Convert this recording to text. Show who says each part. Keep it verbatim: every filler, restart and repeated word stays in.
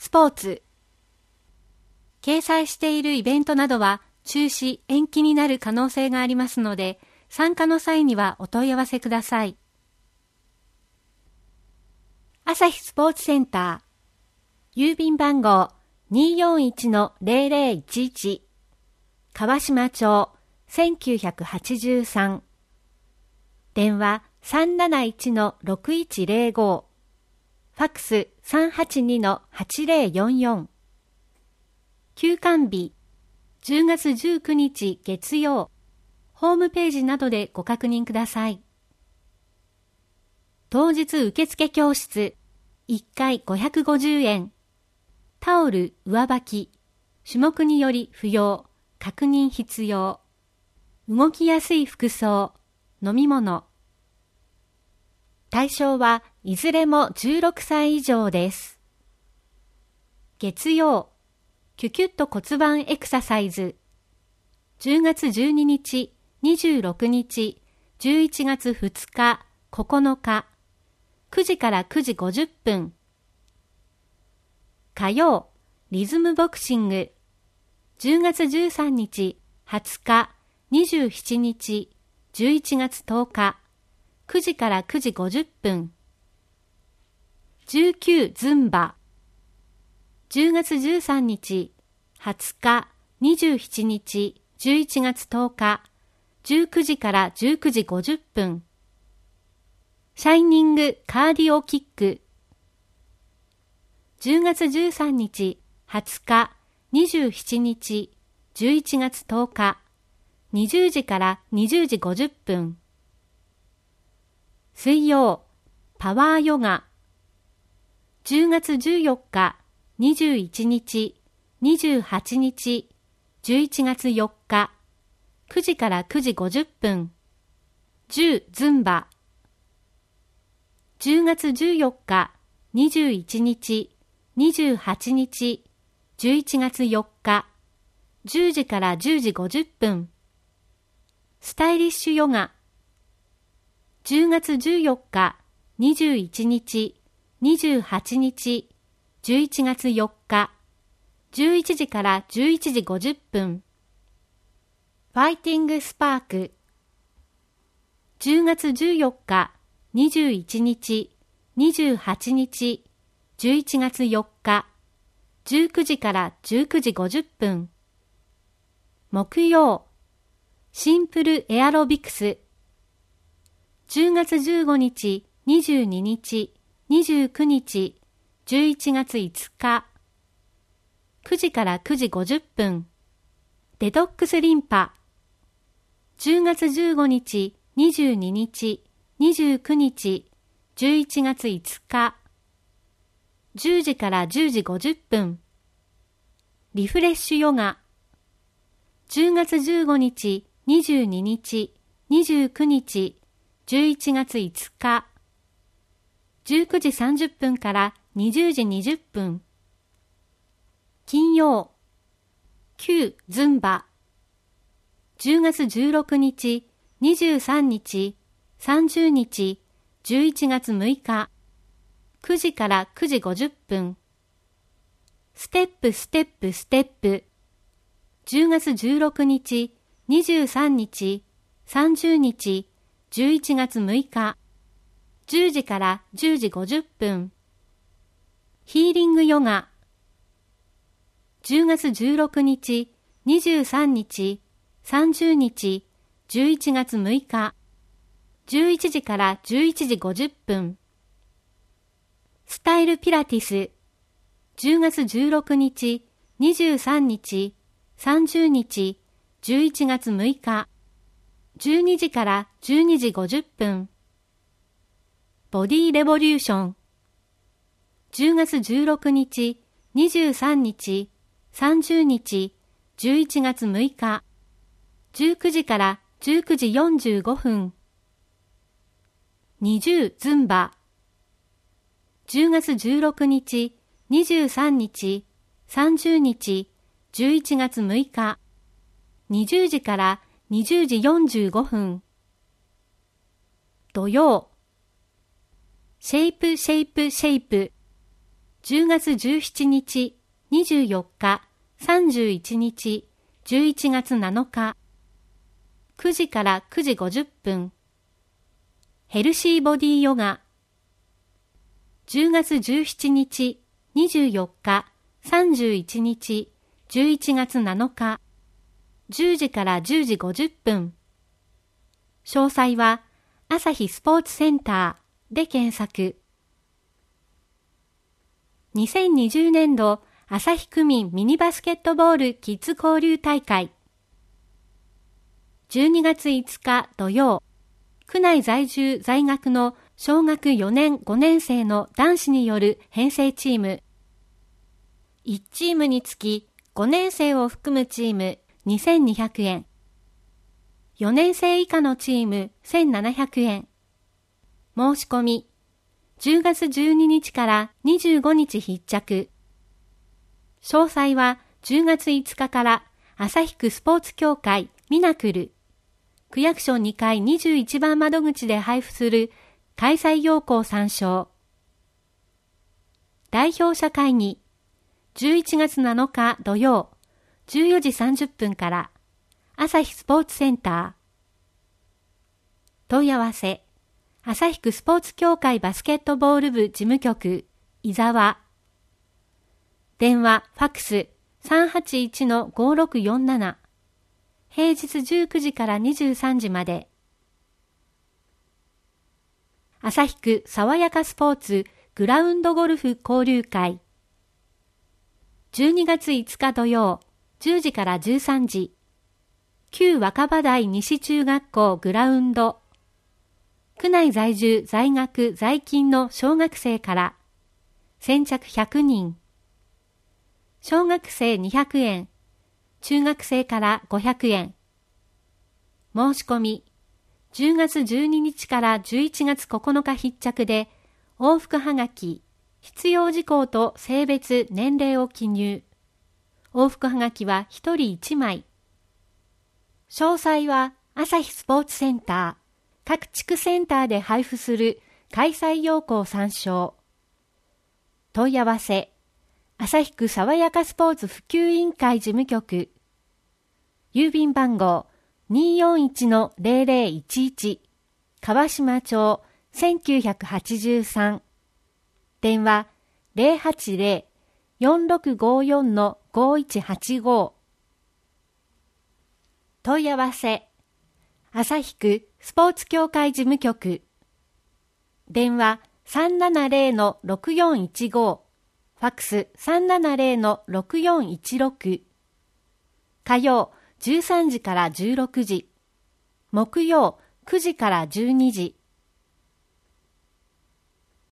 Speaker 1: スポーツ。掲載しているイベントなどは中止・延期になる可能性がありますので、参加の際にはお問い合わせください。朝日スポーツセンター、郵便番号 にーよんいちのゼロゼロいちいち、川島町せんきゅうひゃくはちじゅうさん、電話 さんなないちのろくいちゼロご、ファックス さんはちにのはちゼロよんよん。休館日じゅうがつじゅうくにち月曜、ホームページなどでご確認ください。当日受付教室、いっかいごひゃくごじゅうえん。タオル、上履き、種目により不要、確認必要。動きやすい服装、飲み物。対象はいずれもじゅうろくさい以上です。月曜、キュキュッと骨盤エクササイズ。じゅうがつじゅうににち、にじゅうろくにち、じゅういちがつふつか、ここのか、くじからくじごじゅっぷん。火曜、リズムボクシング。じゅうがつじゅうさんにち、はつか、にじゅうしちにち、じゅういちがつとおか、くじからくじごじゅっぷん。じゅうくズンバ。じゅうがつじゅうさんにち、はつか、にじゅうしちにち、じゅういちがつとおか、じゅうくじからじゅうくじごじゅっぷん。シャイニングカーディオキック。じゅうがつじゅうさんにち、はつか、にじゅうしちにち、じゅういちがつとおか、にじゅうじからにじゅうじごじゅっぷん。水曜、パワーヨガ。じゅうがつじゅうよっか、にじゅういちにち、にじゅうはちにち、じゅういちがつよっか、くじからくじごじゅっぷん。じゅうズンバ。じゅうがつじゅうよっか、にじゅういちにち、にじゅうはちにち、じゅういちがつよっか、じゅうじからじゅうじごじゅっぷん。スタイリッシュヨガ。じゅうがつじゅうよっか、にじゅういちにち、にじゅうはちにち、じゅういちがつよっか、じゅういちじからじゅういちじごじゅっぷん。ファイティングスパーク。じゅうがつじゅうよっか、にじゅういちにち、にじゅうはちにち、じゅういちがつよっか、じゅうくじからじゅうくじごじゅっぷん。木曜、シンプルエアロビクス。じゅうがつじゅうごにち、にじゅうににち、にじゅうくにち、じゅういちがついつか、くじからくじごじゅっぷん。デトックスリンパ。じゅうがつじゅうごにち、にじゅうににち、にじゅうくにち、じゅういちがついつか、じゅうじからじゅうじごじゅっぷん。リフレッシュヨガ。じゅうがつじゅうごにち、にじゅうににち、にじゅうくにち、じゅういちがついつか、じゅうくじさんじゅっぷんからにじゅうじにじゅっぷん。金曜、きゅうズンバ。じゅうがつじゅうろくにち、にじゅうさんにち、さんじゅうにち、じゅういちがつむいか、くじからくじごじゅっぷん。ステップステップステップ。じゅうがつじゅうろくにち、にじゅうさんにち、さんじゅうにち、じゅういちがつむいか、じゅうじからじゅうじごじゅっぷん。ヒーリングヨガ。じゅうがつじゅうろくにち、にじゅうさんにち、さんじゅうにち、じゅういちがつむいか、じゅういちじからじゅういちじごじゅっぷん。スタイルピラティス。じゅうがつじゅうろくにち、にじゅうさんにち、さんじゅうにち、じゅういちがつむいか、じゅうにじからじゅうにじごじゅっぷん。ボディレボリューション。じゅうがつじゅうろくにち、にじゅうさんにち、さんじゅうにち、じゅういちがつむいか、じゅうくじからじゅうくじよんじゅうごふん。にじゅうズンバ。じゅうがつじゅうろくにち、にじゅうさんにち、さんじゅうにち、じゅういちがつむいか、にじゅうじからにじゅうじよんじゅうごふん。土曜、シェイプシェイプシェイプ。 じゅうがつじゅうしちにち、にじゅうよっか、さんじゅういちにち、じゅういちがつなのか、くじからくじごじゅっぷん。ヘルシーボディヨガ、じゅうがつじゅうしちにち、にじゅうよっか、さんじゅういちにち、じゅういちがつなのか、じゅうじからじゅうじごじゅっぷん。詳細は、朝日スポーツセンターで検索。にせんにじゅうねんど朝日区民ミニバスケットボールキッズ交流大会。じゅうにがついつか土曜、区内在住在学の小学よねんごねんせいの男子による編成チーム。いちチームにつきごねんせいを含むチームにせんにひゃくえん。よねんせい以下のチームせんななひゃくえん。申し込み、じゅうがつじゅうににちからにじゅうごにち必着。詳細はじゅうがついつかから旭区スポーツ協会ミナクル、区役所にかいにじゅういちばん窓口で配布する開催要項参照。代表者会議、じゅういちがつなのか土曜、じゅうよじさんじゅっぷんから朝日スポーツセンター。問い合わせ、旭区スポーツ協会バスケットボール部事務局、伊沢。電話、ファックス さんはちいちのごろくよんなな。平日じゅうくじからにじゅうさんじまで。旭区爽やかスポーツグラウンドゴルフ交流会。じゅうにがついつか土曜、じゅうじからじゅうさんじ。旧若葉台西中学校グラウンド。区内在住在学在勤の小学生から。先着ひゃくにん。小学生にひゃくえん。中学生からごひゃくえん。申し込み、じゅうがつじゅうににちからじゅういちがつここのか必着で、往復はがき、必要事項と性別、年齢を記入。往復はがきはひとりいちまい。詳細は、朝日スポーツセンター、各地区センターで配布する開催要項参照。問い合わせ、旭区爽やかスポーツ普及委員会事務局。郵便番号 にーよんいちのぜろぜろいちいち 川島町せんきゅうひゃくはちじゅうさん。電話 ゼロはちゼロ よんろくごよんのごいちはちご。問い合わせ、旭区スポーツ協会事務局。電話 さんななゼロのろくよんいちご。ファックス さんななゼロのろくよんいちろく。火曜じゅうさんじからじゅうろくじ。木曜くじからじゅうにじ。